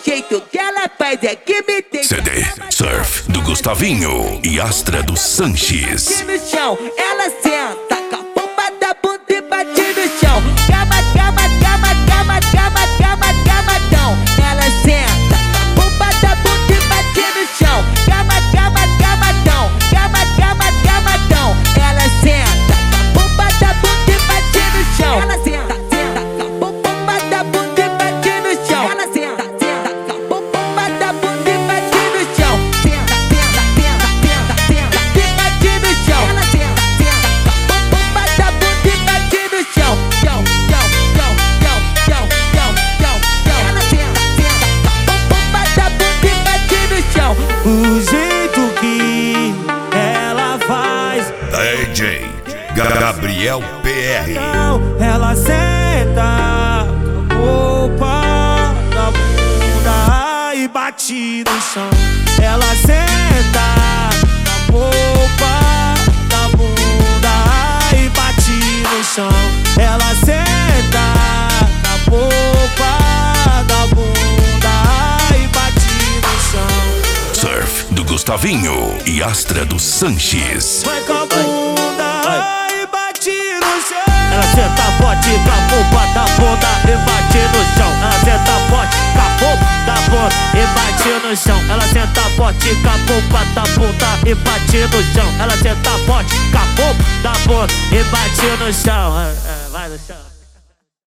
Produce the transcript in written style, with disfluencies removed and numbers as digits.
jeito que ela faz é que me deixa. CD Surf do Gustavinho e Astra do Sanches. No chão, ela senta com a pompa da bunda e bate no chão. Cama, cama, cama, cama, cama, cama, camadão. Ela senta com a pompa da bunda e bate no chão. Cama, cama, camadão. Cama, cama, camadão. Ela senta com a pompa da bunda e bate no chão. Ela senta, senta com a pompa da bunda e bate no chão. Ela senta, senta com a pompa da bunda e bate no chão. Senta, senta, senta, senta, senta e bate no chão. Ela senta, senta com a pompa da bunda e bate no chão. Chão, chão, chão, chão, chão, chão, chão, chão. Ela senta, senta com a pompa da bunda e bate no chão. O jeito que ela faz, DJ Gabriel PR. ela senta com a roupa da bunda e bate no chão. Ela senta com a roupa da bunda e bate no chão. Ela senta com a roupa da bunda e bate no chão. Surf do Gustavinho e Astra do Sanches. Vai com a bunda e bate no chão. Ela senta forte com a polpa da bunda e bate no chão. Ela senta forte com a polpa da bunda e bate no chão. Ela senta forte com a polpa da bunda e bate no chão. Ela senta forte com a polpa da bunda e bate no chão. Vai no chão.